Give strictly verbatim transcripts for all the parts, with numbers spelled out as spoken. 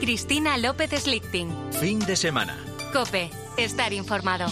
Cristina López Slichting. Fin de semana. COPE. Estar informado.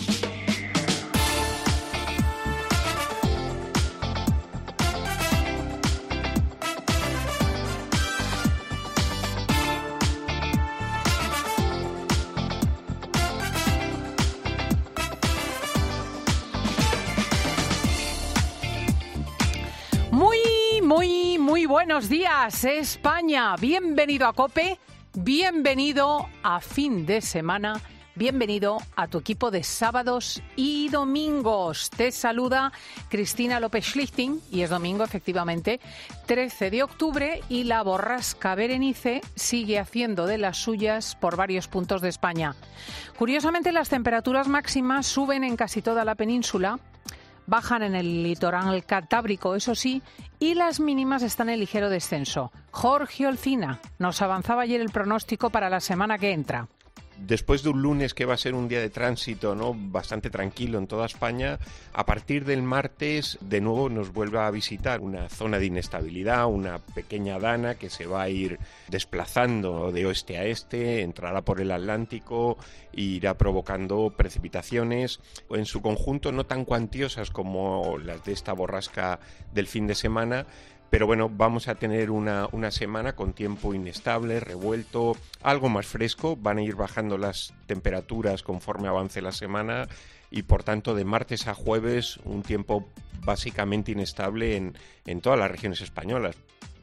Muy, muy buenos días, España. Bienvenido a COPE, bienvenido a fin de semana, bienvenido a tu equipo de sábados y domingos. Te saluda Cristina López Slichting y es domingo, efectivamente, trece de octubre, y la borrasca Berenice sigue haciendo de las suyas por varios puntos de España. Curiosamente, las temperaturas máximas suben en casi toda la península. Bajan en el litoral cantábrico, eso sí, y las mínimas están en ligero descenso. Jorge Olcina nos avanzaba ayer el pronóstico para la semana que entra. Después de un lunes que va a ser un día de tránsito, ¿no?, bastante tranquilo en toda España, a partir del martes de nuevo nos vuelve a visitar una zona de inestabilidad, una pequeña dana que se va a ir desplazando de oeste a este, entrará por el Atlántico e irá provocando precipitaciones, en su conjunto no tan cuantiosas como las de esta borrasca del fin de semana. Pero bueno, vamos a tener una, una semana con tiempo inestable, revuelto, algo más fresco. Van a ir bajando las temperaturas conforme avance la semana y, por tanto, de martes a jueves, un tiempo básicamente inestable en, en todas las regiones españolas.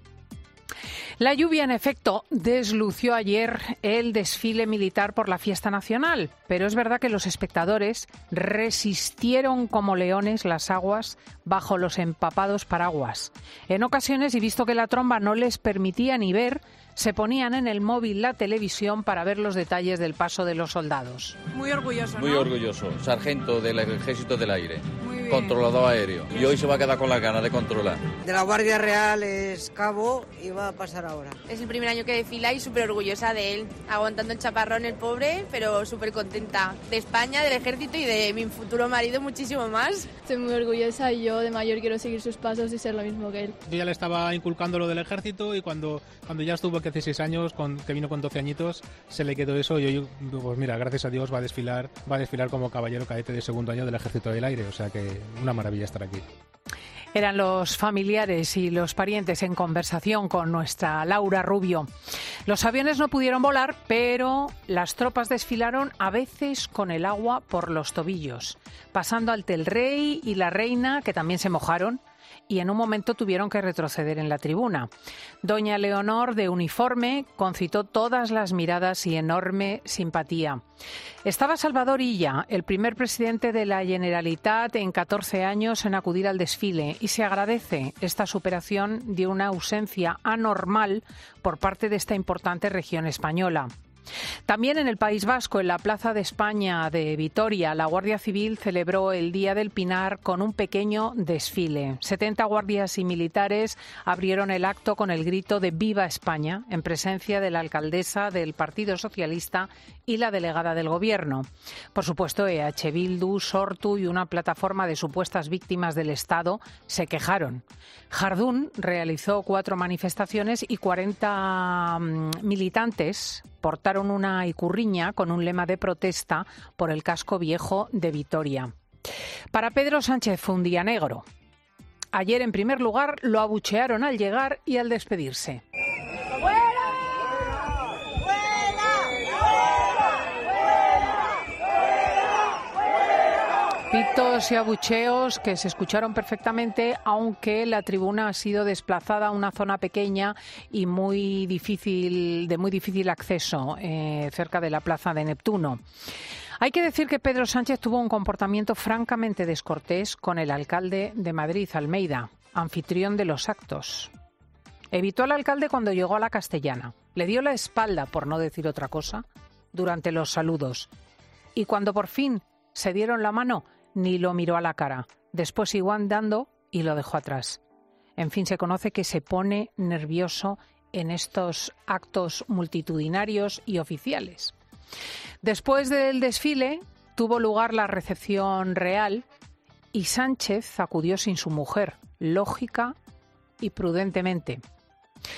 La lluvia, en efecto, deslució ayer el desfile militar por la fiesta nacional, pero es verdad que los espectadores resistieron como leones las aguas bajo los empapados paraguas. En ocasiones, y visto que la tromba no les permitía ni ver, se ponían en el móvil la televisión para ver los detalles del paso de los soldados. Muy orgulloso, ¿no? Muy orgulloso, sargento del Ejército del Aire, Muy controlador aéreo. Y hoy se va a quedar con las ganas de controlar. De la Guardia Real es cabo y va a pasar ahora. Es el primer año que desfila y súper orgullosa de él, aguantando el chaparrón el pobre, pero súper contenta de España, del ejército y de mi futuro marido muchísimo más. Estoy muy orgullosa y yo de mayor quiero seguir sus pasos y ser lo mismo que él. Yo ya le estaba inculcando lo del ejército y cuando, cuando ya estuvo que hace seis años, con, que vino con doce añitos, se le quedó eso y hoy, pues mira, gracias a Dios va a desfilar, va a desfilar como caballero cadete de segundo año del Ejército del Aire, o sea que una maravilla estar aquí. Eran los familiares y los parientes en conversación con nuestra Laura Rubio. Los aviones no pudieron volar, pero las tropas desfilaron a veces con el agua por los tobillos, pasando ante el rey y la reina, que también se mojaron, y en un momento tuvieron que retroceder en la tribuna. Doña Leonor, de uniforme, concitó todas las miradas y enorme simpatía. Estaba Salvador Illa, el primer presidente de la Generalitat en catorce años en acudir al desfile, y se agradece esta superación de una ausencia anormal por parte de esta importante región española. También en el País Vasco, en la Plaza de España de Vitoria, la Guardia Civil celebró el Día del Pinar con un pequeño desfile. setenta guardias y militares abrieron el acto con el grito de ¡Viva España!, en presencia de la alcaldesa del Partido Socialista y la delegada del Gobierno. Por supuesto, E H Bildu, Sortu y una plataforma de supuestas víctimas del Estado se quejaron. Jardún realizó cuatro manifestaciones y cuarenta um, militantes portaron una icurriña con un lema de protesta por el casco viejo de Vitoria. Para Pedro Sánchez fue un día negro. Ayer, en primer lugar, lo abuchearon al llegar y al despedirse. Pitos y abucheos que se escucharon perfectamente, aunque la tribuna ha sido desplazada a una zona pequeña y muy difícil, de muy difícil acceso, eh, cerca de la Plaza de Neptuno. Hay que decir que Pedro Sánchez tuvo un comportamiento francamente descortés con el alcalde de Madrid, Almeida, anfitrión de los actos. Evitó al alcalde cuando llegó a la Castellana, le dio la espalda, por no decir otra cosa, durante los saludos. Y cuando por fin se dieron la mano, ni lo miró a la cara. Después siguió andando y lo dejó atrás. En fin, se conoce que se pone nervioso en estos actos multitudinarios y oficiales. Después del desfile tuvo lugar la recepción real y Sánchez acudió sin su mujer, lógica y prudentemente.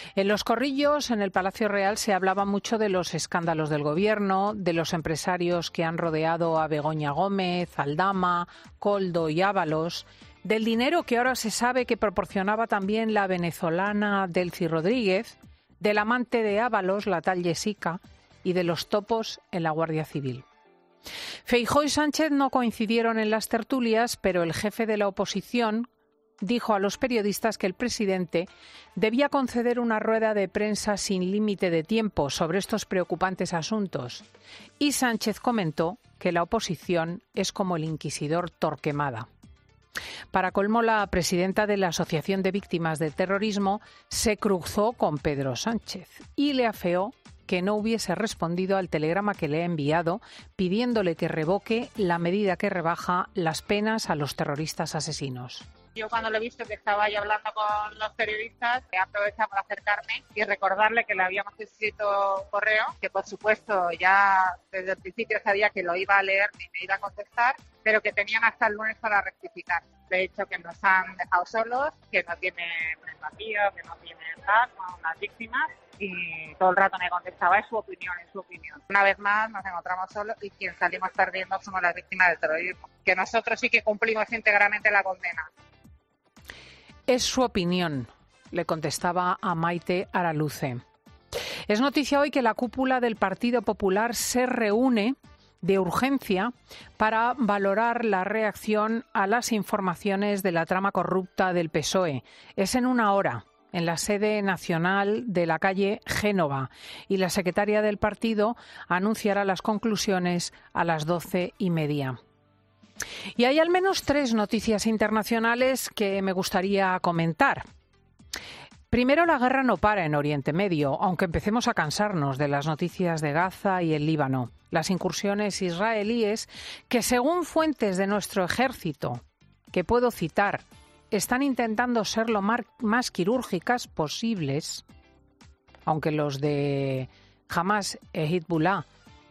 En los corrillos, en el Palacio Real, se hablaba mucho de los escándalos del gobierno, de los empresarios que han rodeado a Begoña Gómez, Aldama, Koldo y Ábalos, del dinero que ahora se sabe que proporcionaba también la venezolana Delcy Rodríguez, del amante de Ábalos, la tal Jessica, y de los topos en la Guardia Civil. Feijóo y Sánchez no coincidieron en las tertulias, pero el jefe de la oposición dijo a los periodistas que el presidente debía conceder una rueda de prensa sin límite de tiempo sobre estos preocupantes asuntos. Y Sánchez comentó que la oposición es como el inquisidor Torquemada. Para colmo, la presidenta de la Asociación de Víctimas del Terrorismo se cruzó con Pedro Sánchez y le afeó que no hubiese respondido al telegrama que le ha enviado pidiéndole que revoque la medida que rebaja las penas a los terroristas asesinos. Yo cuando lo he visto que estaba ahí hablando con los periodistas, he aprovechado para acercarme y recordarle que le habíamos escrito correo, que por supuesto ya desde el principio sabía que lo iba a leer y me iba a contestar, pero que tenían hasta el lunes para rectificar. De hecho, que nos han dejado solos, que no tienen empatía, que no tienen tal con las víctimas, y todo el rato me contestaba, es su opinión, es su opinión. Una vez más nos encontramos solos y quien salimos perdiendo somos las víctimas del terrorismo, que nosotros sí que cumplimos íntegramente la condena. Es su opinión, le contestaba a Maite Araluce. Es noticia hoy que la cúpula del Partido Popular se reúne de urgencia para valorar la reacción a las informaciones de la trama corrupta del P S O E. Es en una hora, en la sede nacional de la calle Génova, y la secretaria del partido anunciará las conclusiones a las doce y media. Y hay al menos tres noticias internacionales que me gustaría comentar. Primero, la guerra no para en Oriente Medio, aunque empecemos a cansarnos de las noticias de Gaza y el Líbano. Las incursiones israelíes, que según fuentes de nuestro ejército, que puedo citar, están intentando ser lo más quirúrgicas posibles, aunque los de Hamas e Hezbollah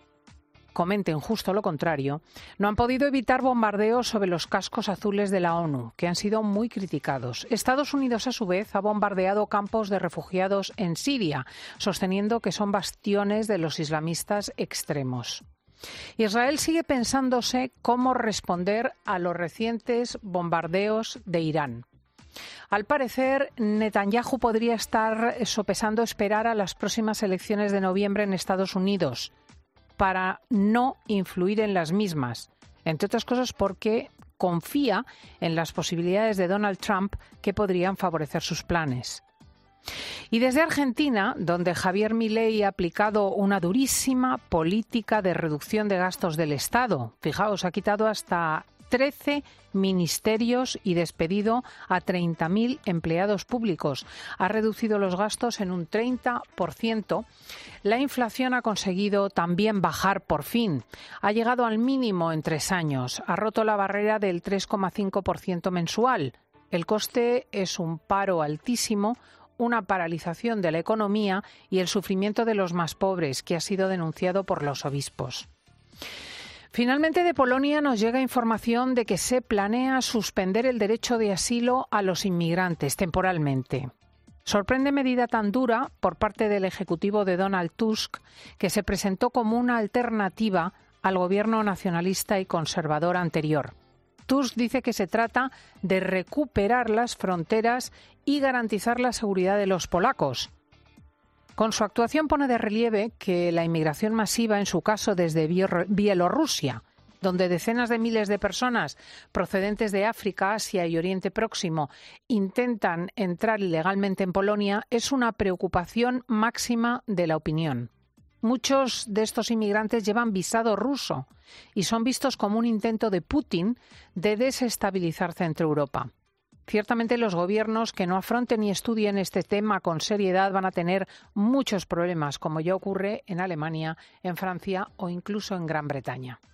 comenten justo lo contrario, no han podido evitar bombardeos sobre los cascos azules de la ONU, que han sido muy criticados. Estados Unidos, a su vez, ha bombardeado campos de refugiados en Siria, sosteniendo que son bastiones de los islamistas extremos. Israel sigue pensándose cómo responder a los recientes bombardeos de Irán. Al parecer, Netanyahu podría estar sopesando esperar a las próximas elecciones de noviembre en Estados Unidos para no influir en las mismas, entre otras cosas porque confía en las posibilidades de Donald Trump que podrían favorecer sus planes. Y desde Argentina, donde Javier Milei ha aplicado una durísima política de reducción de gastos del Estado, fijaos, ha quitado hasta trece ministerios y despedido a treinta mil empleados públicos. Ha reducido los gastos en un treinta por ciento. La inflación ha conseguido también bajar por fin. Ha llegado al mínimo en tres años. Ha roto la barrera del tres coma cinco por ciento mensual. El coste es un paro altísimo, una paralización de la economía y el sufrimiento de los más pobres, que ha sido denunciado por los obispos. Finalmente, de Polonia nos llega información de que se planea suspender el derecho de asilo a los inmigrantes temporalmente. Sorprende medida tan dura por parte del Ejecutivo de Donald Tusk, que se presentó como una alternativa al gobierno nacionalista y conservador anterior. Tusk dice que se trata de recuperar las fronteras y garantizar la seguridad de los polacos. Con su actuación pone de relieve que la inmigración masiva, en su caso desde Bielorrusia, donde decenas de miles de personas procedentes de África, Asia y Oriente Próximo intentan entrar ilegalmente en Polonia, es una preocupación máxima de la opinión. Muchos de estos inmigrantes llevan visado ruso y son vistos como un intento de Putin de desestabilizar Centro Europa. Ciertamente los gobiernos que no afronten y estudien este tema con seriedad van a tener muchos problemas, como ya ocurre en Alemania, en Francia o incluso en Gran Bretaña.